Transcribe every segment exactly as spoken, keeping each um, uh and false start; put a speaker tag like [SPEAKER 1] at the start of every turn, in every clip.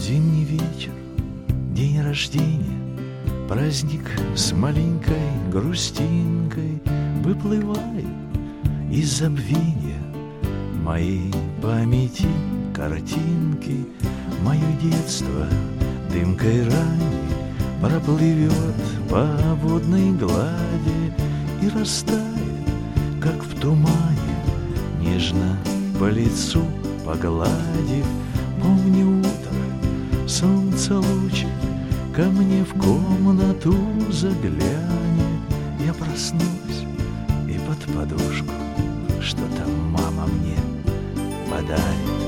[SPEAKER 1] Зимний вечер, день рождения, праздник с маленькой грустинкой выплывает из забвения моей памяти картинки. Мое детство дымкой ранней проплывет по водной глади и растает, как в тумане, нежно по лицу погладив. Помню утро, солнце лучик ко мне в комнату заглянет. Я проснусь и под подушку что-то мама мне подарит.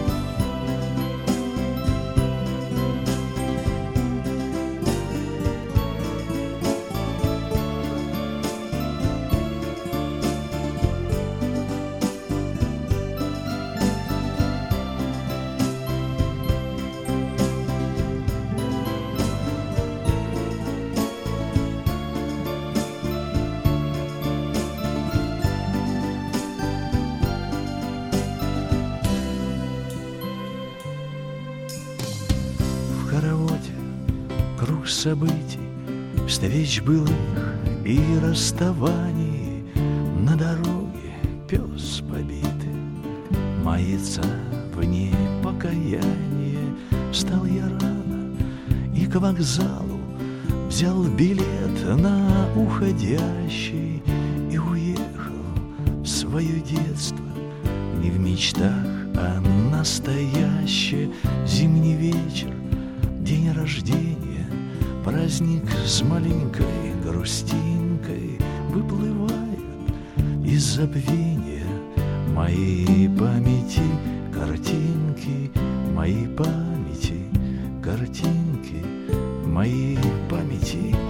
[SPEAKER 1] Круг событий, встреч былых и расставаний. На дороге пес побитый мается вне покаяния. Встал я рано и к вокзалу взял билет на уходящий и уехал в свое детство. Не в мечтах, а настоящее. Зимний вечер, день рождения, праздник с маленькой грустинкой выплывает из забвения моей памяти картинки, моей памяти картинки, моей памяти